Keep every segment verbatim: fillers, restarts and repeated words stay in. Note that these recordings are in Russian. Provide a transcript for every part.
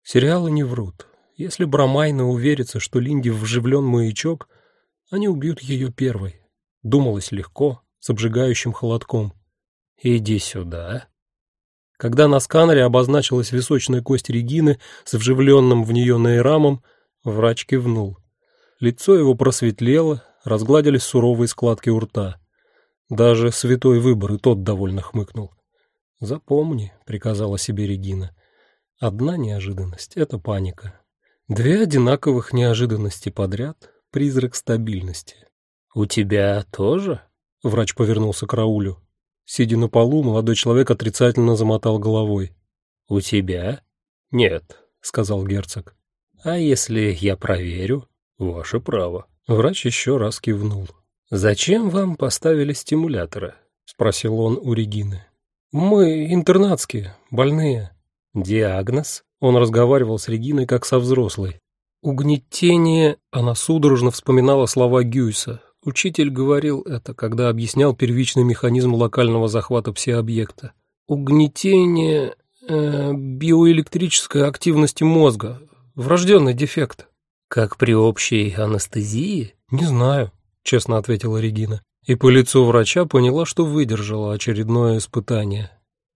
Сериалы не врут. Если Брамайна уверится, что Линде вживлен маячок, они убьют ее первой. Думалось легко, с обжигающим холодком. «Иди сюда». Когда на сканере обозначилась височная кость Регины с вживленным в нее нейрамом, врач кивнул. Лицо его просветлело, разгладились суровые складки у рта. Даже святой выбор и тот довольно хмыкнул. «Запомни», — приказала себе Регина, — «одна неожиданность — это паника. Две одинаковых неожиданности подряд — призрак стабильности». «У тебя тоже?» — врач повернулся к Раулю. Сидя на полу, молодой человек отрицательно замотал головой. «У тебя?» «Нет», — сказал герцог. «А если я проверю?» «Ваше право». Врач еще раз кивнул. «Зачем вам поставили стимуляторы?» — спросил он у Регины. «Мы интернатские, больные». «Диагноз?» — он разговаривал с Региной как со взрослой. «Угнетение...» — она судорожно вспоминала слова Гюйса. Учитель говорил это, когда объяснял первичный механизм локального захвата пси-объекта. «Угнетение... Э, биоэлектрической активности мозга. Врожденный дефект». «Как при общей анестезии?» «Не знаю», — честно ответила Регина. И по лицу врача поняла, что выдержала очередное испытание.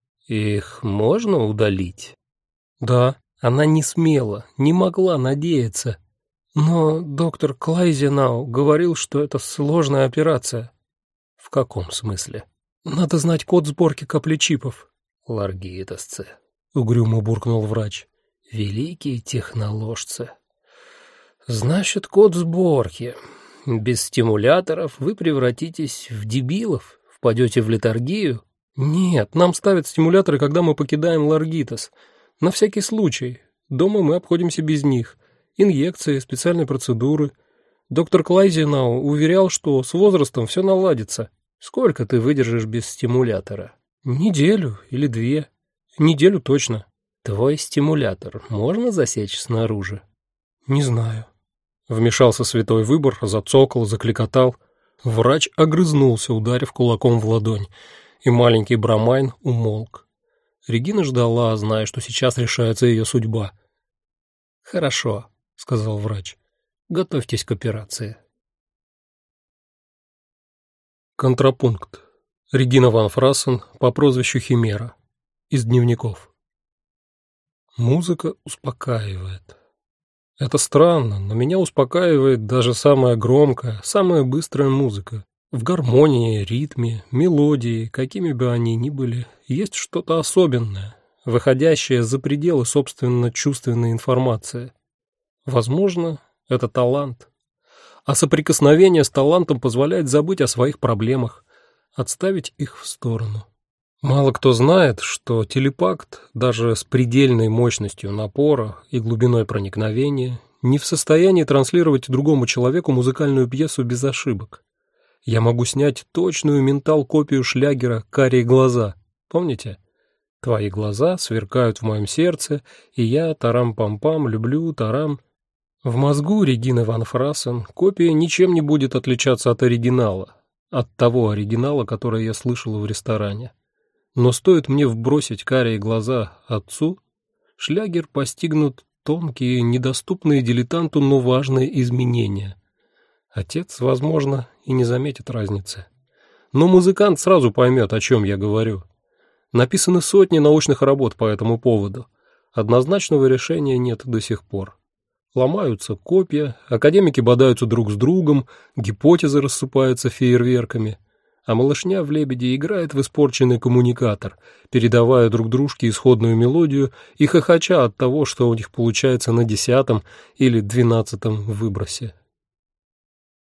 «Их можно удалить?» «Да». Она не смела, не могла надеяться. «Но доктор Клайзенау говорил, что это сложная операция». «В каком смысле?» «Надо знать код сборки каплечипов». «Ларгитосцы», — угрюмо буркнул врач. «Великие техноложцы». «Значит, код сборки. Без стимуляторов вы превратитесь в дебилов, впадете в летаргию?» «Нет, нам ставят стимуляторы, когда мы покидаем Ларгитос. На всякий случай. Дома мы обходимся без них. Инъекции, специальные процедуры. Доктор Клайзенау уверял, что с возрастом все наладится». «Сколько ты выдержишь без стимулятора?» «Неделю или две. Неделю точно». «Твой стимулятор можно засечь снаружи?» «Не знаю». Вмешался святой выбор, зацокал, закликотал. Врач огрызнулся, ударив кулаком в ладонь, и маленький Брамайн умолк. Регина ждала, зная, что сейчас решается ее судьба. «Хорошо», — сказал врач. «Готовьтесь к операции». Контрапункт. Регина ван Фрассен по прозвищу Химера. Из дневников. Музыка успокаивает. Это странно, но меня успокаивает даже самая громкая, самая быстрая музыка. В гармонии, ритме, мелодии, какими бы они ни были, есть что-то особенное, выходящее за пределы собственно чувственной информации. Возможно, это талант. А соприкосновение с талантом позволяет забыть о своих проблемах, отставить их в сторону. Мало кто знает, что телепакт, даже с предельной мощностью напора и глубиной проникновения, не в состоянии транслировать другому человеку музыкальную пьесу без ошибок. Я могу снять точную ментал-копию шлягера «Карие глаза». Помните? «Твои глаза сверкают в моем сердце, и я, тарам-пам-пам, люблю, тарам». В мозгу Регины ван Фрассен копия ничем не будет отличаться от оригинала, от того оригинала, который я слышала в ресторане. Но стоит мне вбросить «Карие глаза» отцу, шлягер постигнут тонкие, недоступные дилетанту, но важные изменения. Отец, возможно, и не заметит разницы. Но музыкант сразу поймет, о чем я говорю. Написаны сотни научных работ по этому поводу. Однозначного решения нет до сих пор. Ломаются копья, академики бодаются друг с другом, гипотезы рассыпаются фейерверками, а малышня в «Лебеде» играет в испорченный коммуникатор, передавая друг дружке исходную мелодию и хохоча от того, что у них получается на десятом или двенадцатом выбросе.